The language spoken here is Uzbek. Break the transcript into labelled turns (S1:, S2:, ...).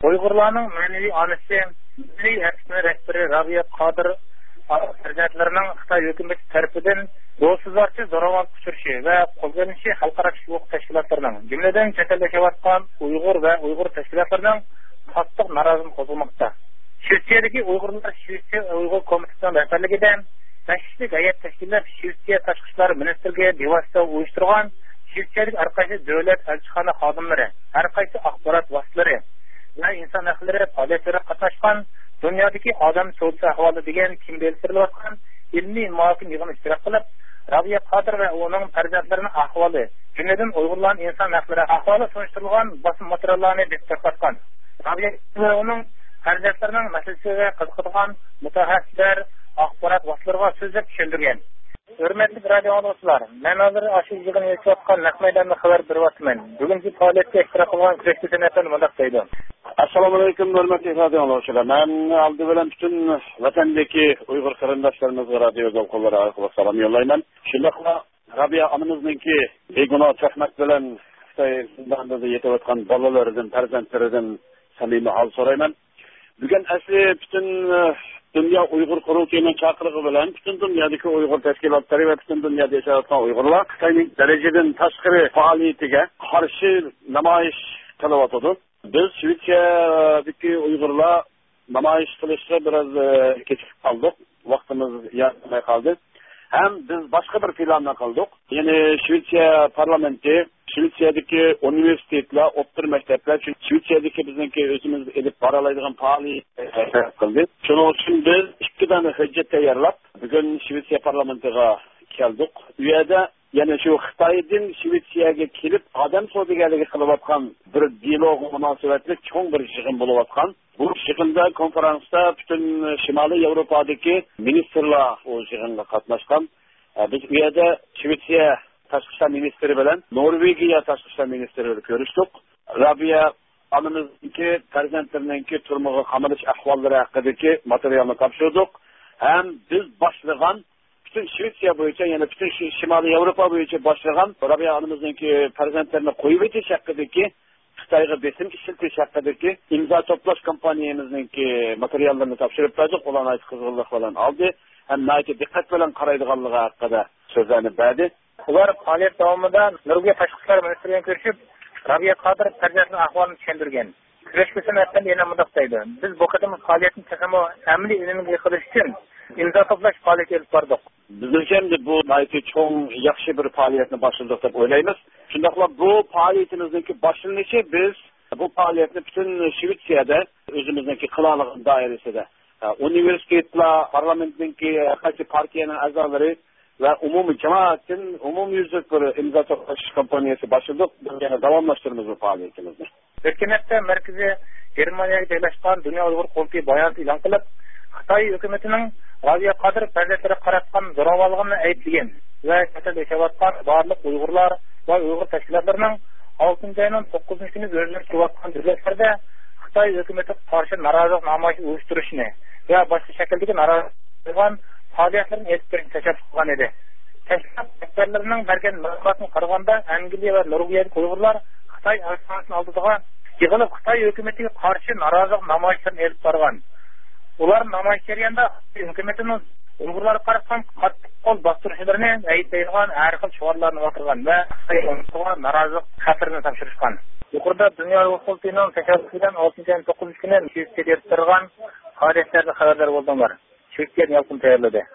S1: Uyg'urlarning ma'naviy onasi, milliy harbiy rahbari Rabiya Qodir farzandlarining Xitoy hukumati tomonidan do'stsizlarcha zo'ravon uchirishi va qo'zg'alishi xalqaro huquq tashkilotlarining, jumladan chet elda yashayotgan Uyg'ur va Uyg'ur tashkilotlarining qattiq noroziligini qo'zg'amoqda. Shvetsiyadagi Uyg'urlar Shvetsiya Uyg'ur komitetining rahbarligida tashkiliy hay'at tashkillab Shvetsiya tashqi ishlar ministrligiga bevosita uyushtirgan Shvetsiyadagi har qaysi davlat elchixona xodimlari, har qaysi axborot vositalari va inson huquqlari faoliyatlarida qatnashgan dunyodagi odam savdosi ahvoli degan kim belgilanilayotgan ilmiy muhokama yig'inida ishtirok qilib, Rabiya Qodir va uning farzandlarining ahvoli, jumladan Uyg'urlarning inson huquqlari ahvoli surishtirilgan bosim materiallarni diqqatga Rabiya va uning farzandlarining masalasiga qiziqadigan mutaxassislar axborot vositalariga so'zlab tushuntirgan. Hurmatli radio anglag'uchilar, men hozir shu yig'in o'tayotgan naq maydonda xabar beryapman. Bugungi faoliyatga ishtirok qilgan kurashchi san'atdan mundaq deydi.
S2: Assalomu alaykum, hurmatli radio anglag'uchilar. Men aldi bilan butun vatandagi Uyg'ur qarindoshlarimizga radio zavqlari orqali salom yo'llayman. Shundaqla Rabiya onamizningki begunoh chaqmak bilan Xitoy zindonida yetayotgan bolalaridan, farzandlaridan samimiy hol so'rayman. Bugun asli butun dünya Uyg'ur quruqining chaqirig'i bilan butun dunyodagi Uyg'ur tashkilotlari va butun dunyoda yashayotgan Uyg'urlar Xitoyning darajadan tashqari faoliyatiga qarshi namoyish qilyotdi. Biz Shvetsiyadagi Uyg'urlar namoyish qilishga biroz kechikib qoldik. Vaqtimiz yetmay qoldi. Ham biz boshqa bir planni qildik. Ya'ni Shvetsiya parlamenti, Shvetsiyadagi universitetlar, o'rta maktablar, Shvetsiyadagi bizningki o'zimiz elib boralaydigan faoliyat qildi. Shuning uchun biz ikki dona hujjat tayyorlab, bugun Shvetsiya parlamentiga keldik. U yerda yana shu Xitoydan Shvetsiyaga kelib, odam savdogarligi qilayotgan bir dialog munosabatli cho'ng bir yig'in bo'layotgan. Bu yig'inda konferansda butun Shimoliy Yevropadagi ministrlar o yig'inga qatnashgan. Biz u yerda Shvetsiya tashqi ishlar ministri bilan Norvegiya tashqi ishlar ministri bilan ko'rishdik. Rabiya onamizniki farzandlarininki turmuga qamalish ahvollari haqidagi materialni topshirdik. Ham biz boshlagan bütün Shvetsiya bo'yicha, yana butun Shimoliy Yevropa bo'yicha boshlagan Rabiya onamizniki farzandlarini qo'yib etish haqidagi Xitoyga besim ishiltish haqidagi imzo to'plash kompaniyamizningki materiallarini topshirib berdik. Ularni qiziqlik bilan oldi. Ham nayt diqqat bilan qaraydiganligi haqida so'zlarni berdi.
S1: Ular faoliyat davomida Norvegiya tashqi ishlar ministri bilan ko'rishib, Rabiya Qodir farzandlarining ahvolini tushuntirgan. Kurashchi san'atdan yana mundaq deydi. Biz bu qadam faoliyatni taqamo amaliy ilmga qilish uchun imzo to'plash faoliyati olib bordik.
S2: Bizning bu nayt cho'ng yaxshi bir faoliyatni boshladik deb o'ylaymiz. Shundaqla bu faoliyatimizningki boshlanishi biz bu faoliyatni butun Shvetsiyada o'zimizningki qilolig'i doirasida universitetlar, parlamentningki qaysi partiyaning a'zolari va umumiy jamoatning umumyuzlik bir imzo to'plash kompaniyasi boshladik. Biz yana davomlashtiramiz bu faoliyatimizni.
S1: O'tgan hafta markaziy Germaniyaga joylashgan Dunyo Uyg'ur qo'miti bayonot e'lon qilib, Xitoy hukumatining Rabiya Qodir farzandlariga qaratgan zo'ravonligini ayblagan va chet elda yashayotgan barliq Uyg'urlar va Uyg'ur tashkilotlarining 6-oyning 9-kuni o'zlari qilayotgan davlatlarda Xitoy hukumatiga qarshi norozilik namoyishi uyushtirishni va boshqa shakldagi norozilik qilgan faoliyatlarni etib berishni tashabbus qilgan edi. Tashkilot rahbarlarining bergan ma'lumotga qaraganda, Angliya va Norvegiyadagi Uyg'urlar Xitoy elchixonasining oldida yig'ilib Xitoy hukumatiga qarshi norozilik namoyishlarini elib borgan. Ular namoyish jarayonida hukumatining Uyg'urlarga qarshi qattiq qo'l bostirishlarni aytaydigan har xil shiorlarni o'tirgan va Xitoyga norozilik xatirini topshirishgan. Yuqorida Dunyo Uyg'ur qo'mitining tashabbusidan 6-oyning 9-kuni Shvetsiyada o'tkazilgan faoliyatlardan xabardor bo'ldinglar. Shvetsiyada yolqin tayyorladi.